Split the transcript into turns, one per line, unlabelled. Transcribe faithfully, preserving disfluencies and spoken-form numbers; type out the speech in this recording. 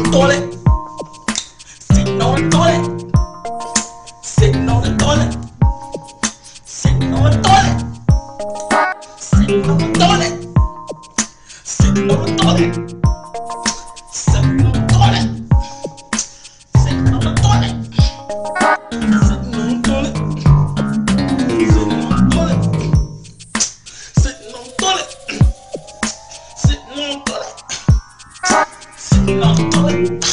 toilet, sitting on the toilet, sitting on the toilet, sitting on the toilet, sitting on the toilet, sitting on the toilet, sitting on the toilet, sitting on the toilet, sitting on the toilet, sitting on the toilet, sitting on the toilet, sitting on the toilet, sitting on the toilet.